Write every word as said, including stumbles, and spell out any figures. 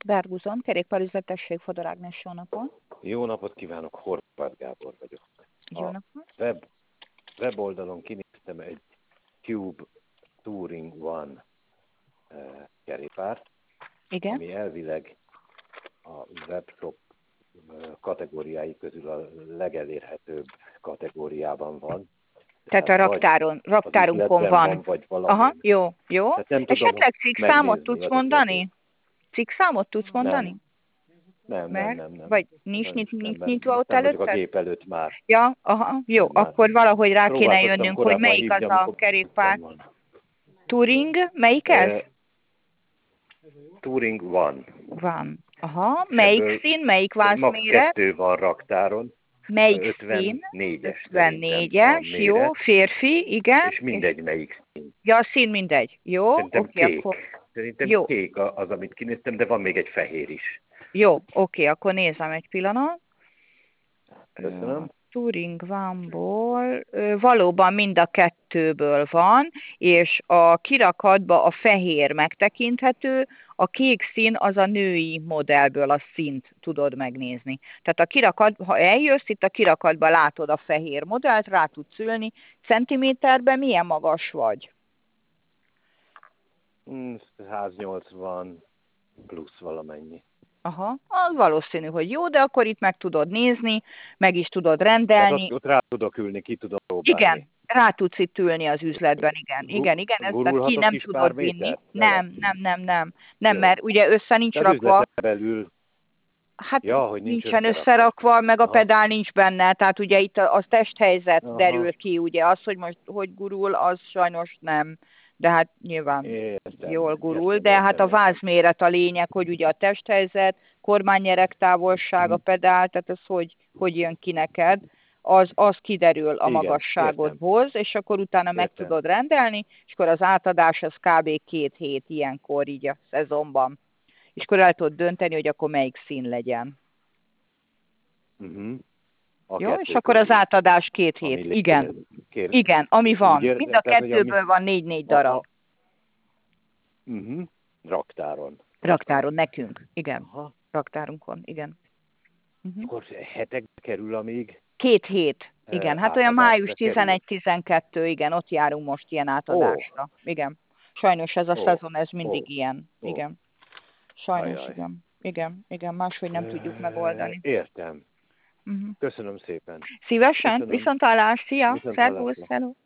Berguzon, kerékpárüzletesség, Fodor Ágnes, jó napot. Jó napot kívánok, Horváth Gábor vagyok. Jó A napot. web, weboldalon kinéztem egy Cube Touring One e, kerékpárt, Igen. ami elvileg a webshop kategóriái közül a legelérhetőbb kategóriában van. Tehát a vagy raktáron, az raktárunkon üzletben van. van, vagy valahol. Aha, jó, jó. Tehát nem tudom Esetleg cikkszámot megnézni, tudsz az a mondani? kérdés. Cikkszámot tudsz mondani? Nem, nem, nem, Mert? nem, nem. Vagy nincs, Sajnos nincs, nem, nincs mert nyitva most ott nem vagyok a előtted? gép előtt már. Ja, aha, jó. Már Akkor valahogy rá kéne próbálkoztam jönnünk, hogy korábban melyik az hívni, a amikor kerékpár. volna. Touring, melyik ez? E, Touring One. Van. Aha, És melyik ebből szín, melyik max. vászméret? kettő van raktáron. Melyik szín? ötvennégyes szerintem a ötvennégyes, jó, méret. férfi, igen. És mindegy melyik szín. Ja, a szín mindegy. Jó, Szerintem oké, kék. akkor... Szerintem Jó, kék az, amit kinéztem, de van még egy fehér is. jó, oké, akkor nézem egy pillanat. Köszönöm. Touring One-ból valóban mind a kettőből van, és a kirakatba a fehér megtekinthető, a kék szín az a női modellből a színt tudod megnézni. Tehát a kirakat, ha eljössz, itt a kirakatba látod a fehér modellt, rá tudsz ülni. Centiméterben milyen magas vagy? száznyolcvan plusz valamennyi. Aha, az valószínű, hogy jó, de akkor itt meg tudod nézni, meg is tudod Tehát rendelni. ott, ott rá tudok ülni, ki tudom próbálni. Igen, rá tudsz itt ülni az üzletben, igen, igen, igen, ezt tehát ki Gurulhatok nem is tudod pár vinni. métert? Nem, nem, nem, nem, nem, Jó. mert ugye össze nincs Tehát rakva, üzleten belül, hát ja, hogy nincs nincsen összerakva. összerakva, meg a Aha. pedál nincs benne, tehát ugye itt a, a testhelyzet Aha. derül ki, ugye az, hogy most hogy gurul, az sajnos nem, de hát nyilván Értem, jól gurul, értem, de értem, hát a értem. vázméret a lényeg, hogy ugye a testhelyzet, kormánynyerek távolság, a pedál, tehát ez hogy, hogy jön ki neked, az, az kiderül a Igen, magasságodhoz, és akkor utána meg Értem. tudod rendelni, és akkor az átadás az kb. Két hét ilyenkor így a szezonban. És akkor el tudod dönteni, hogy akkor melyik szín legyen. Uh-huh. A Jó, és kettő akkor az közül, átadás két ami hét. lé- Igen, kér- igen, ami Úgy van. ér- Mind a tehát, hogy ami- kettőből van négy-négy a- darab. a- Uh-huh. Raktáron. Raktáron, nekünk. Igen, Aha. raktárunkon, igen. Uh-huh. Akkor hetekbe kerül, amíg Két hét, igen. Hát olyan átadásra május kerül. tizenegy-tizenkettő, igen, ott járunk most ilyen átadásra. Igen. Sajnos ez a Ó, szezon, ez mindig ó, ilyen. ó. Igen. Sajnos, Ajaj. igen. Igen, igen, máshogy nem tudjuk megoldani. Értem. Uh-huh. Köszönöm szépen. Szívesen, Köszönöm. viszonthallás, szia, Viszonthallásra. szervusz, hello.